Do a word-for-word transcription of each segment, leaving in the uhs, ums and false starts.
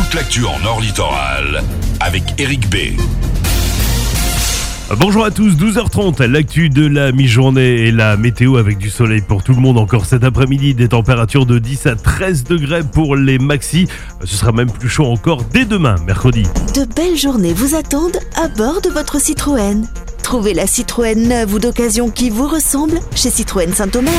toute l'actu en Nord Littoral avec Eric B. Bonjour à tous, douze heures trente, l'actu de la mi-journée et la météo avec du soleil pour tout le monde encore cet après-midi, des températures de dix à treize degrés pour les maxis. Ce sera même plus chaud encore dès demain, mercredi. De belles journées vous attendent à bord de votre Citroën. Trouvez la Citroën neuve ou d'occasion qui vous ressemble chez Citroën Saint-Omer.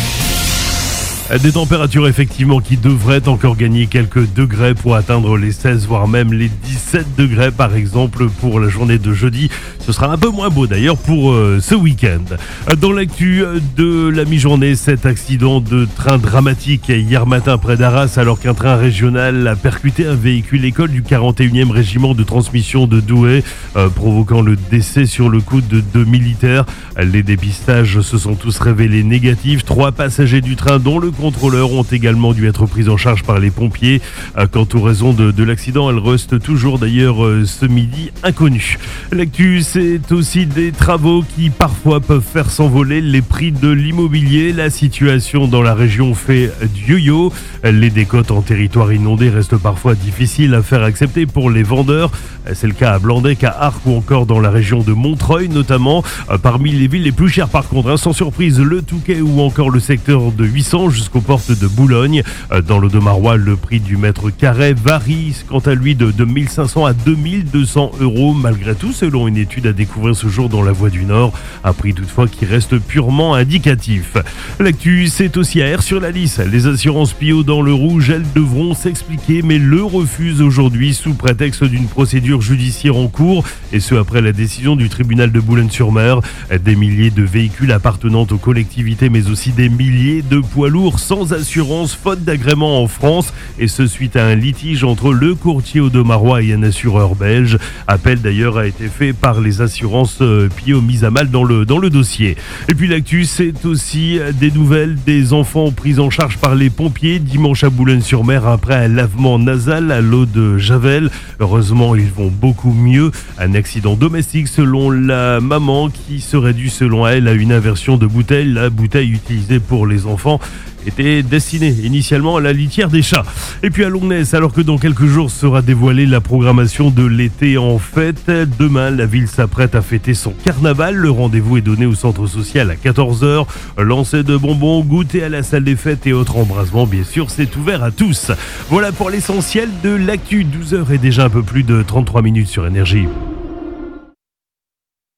Des températures effectivement qui devraient encore gagner quelques degrés pour atteindre les seize voire même les dix-sept degrés par exemple pour la journée de jeudi. Ce sera un peu moins beau d'ailleurs pour euh, ce week-end. Dans l'actu de la mi-journée, cet accident de train dramatique hier matin près d'Arras alors qu'un train régional a percuté un véhicule école du quarante et unième régiment de transmission de Douai, euh, provoquant le décès sur le coup de deux militaires. Les dépistages se sont tous révélés négatifs. Trois passagers du train dont le contrôleurs ont également dû être pris en charge par les pompiers. Quant aux raisons de, de l'accident, elles restent toujours d'ailleurs ce midi inconnues. L'actu, c'est aussi des travaux qui parfois peuvent faire s'envoler les prix de l'immobilier. La situation dans la région fait du yo-yo. Les décotes en territoire inondé restent parfois difficiles à faire accepter pour les vendeurs. C'est le cas à Blandec, à Arques ou encore dans la région de Montreuil notamment. Parmi les villes les plus chères par contre, hein, sans surprise, le Touquet ou encore le secteur de Huissan jusqu'aux portes de Boulogne. Dans l'Audomarois, le prix du mètre carré varie quant à lui de, de mille cinq cents à deux mille deux cents euros malgré tout, selon une étude à découvrir ce jour dans la Voie du Nord. Un prix toutefois qui reste purement indicatif. L'actu, c'est aussi à R sur la Lys. Les assurances P I O dans le rouge, elles devront s'expliquer, mais le refusent aujourd'hui sous prétexte d'une procédure judiciaire en cours, et ce après la décision du tribunal de Boulogne-sur-Mer. Des milliers de véhicules appartenant aux collectivités, mais aussi des milliers de poids lourds sans assurance, faute d'agrément en France, et ce suite à un litige entre le courtier Audomarois et un assureur belge. Appel d'ailleurs a été fait par les assurances P I O mises à mal dans le, dans le dossier. Et puis l'actu, c'est aussi des nouvelles des enfants pris en charge par les pompiers dimanche à Boulogne-sur-Mer après un lavement nasal à l'eau de Javel. Heureusement, ils vont beaucoup mieux. Un accident domestique selon la maman qui serait dû selon elle à une inversion de bouteille. La bouteille utilisée pour les enfants était destinée initialement à la litière des chats. Et puis à Longness, alors que dans quelques jours sera dévoilée la programmation de l'été en fête, demain la ville s'apprête à fêter son carnaval. Le rendez-vous est donné au centre social à quatorze heures. Lancer de bonbons, goûter à la salle des fêtes et autres embrassements, bien sûr, c'est ouvert à tous. Voilà pour l'essentiel de l'actu. douze heures et déjà un peu plus de trente-trois minutes sur Énergie.